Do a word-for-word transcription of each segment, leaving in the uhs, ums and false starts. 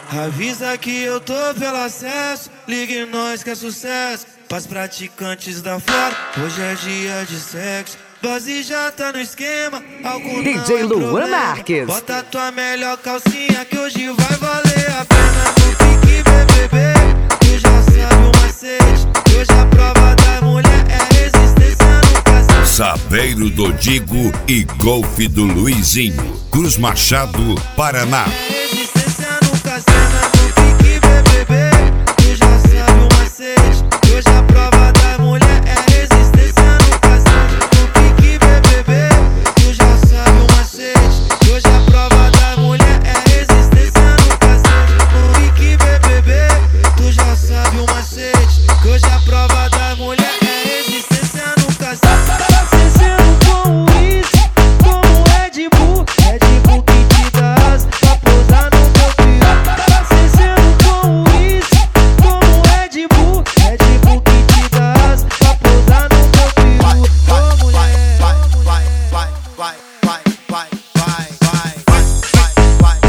Avisa que eu tô pelo acesso, ligue nós que é sucesso. Pras praticantes da flora, hoje é dia de sexo. Dose já tá no esquema, álcool D J não é Luan problema. Marques. Bota tua melhor calcinha que hoje vai valer a pena. No pique B B B, tu já sabe o macete. Hoje a prova da mulher é resistência no cacete. Sabeiro do Digo e Golfe do Luizinho, Cruz Machado, Paraná. É resistência no cacete. No pique B B B, tu já sabe o macete. Hoje a prova da mulher é resistência no cacete. No pique B B B, tu já sabe o macete. Hoje a prova da mulher é resistência no cacete. No pique B B B, tu já sabe o macete. Hoje a prova da mulher é resistência no cacete. Descendo com o uísque, com o Red Bull, Red Bull que te dá asa pra pousar no meu peru. Descendo com o uísque, com o Red Bull, Red Bull que te dá asa pra pousar no meu peru. Ô mulher, vai, vai, vai, vai, vai, vai, vai, vai, vai, vai,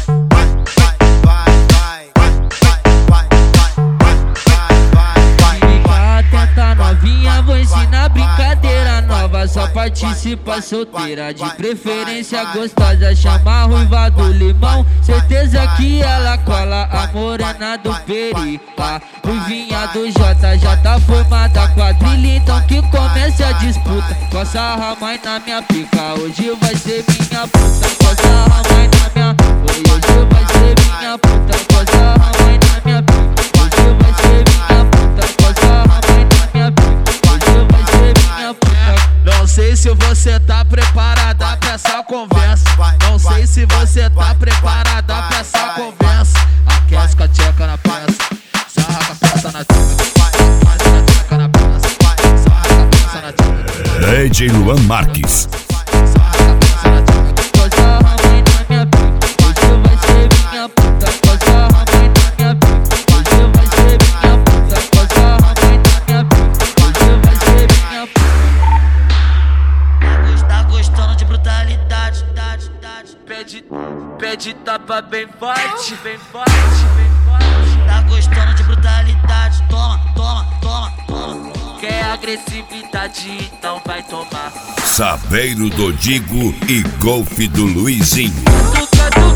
Fica atenta novinha, vou ensinar brincadeira nova. Só participa solteira, de preferência gostosa. Chama a ruiva do limão, certeza que ela cola. A morena do peri, a ruivinha do J já tá formada quadrilha. Então que comece a disputa. Coça a ramai na minha pica, hoje vai ser minha puta. Coça a ramai na minha, hoje vai ser minha puta. Coça a ramai na minha pica, hoje vai ser minha puta. Coça a ramai na minha pica, hoje vai ser minha puta. Não sei se você tá preparada pra essa conversa. Não sei se você tá preparada pra essa conversa. Aquece com a tcheca na peça, sarra com a peça na tcheca. Faz a tcheca na peça, sarra com a peça na tcheca. D J Luan Marques. Sarra com a peça na tcheca. Coça a ramai na minha pica, hoje vai ser minha puta. Coça a ramai na minha pica, hoje vai ser minha puta. Coça a ramai na minha pica, hoje vai ser minha puta. Tá gostando de brutalidade, idade, idade. Pede, pede tapa bem forte, bem forte, bem forte. Tá gostando de brutalidade, toma, toma, toma, toma. Quer agressividade, então vai tomar. Sabeiro do Digo e Golfe do Luizinho. Tuca, tuca.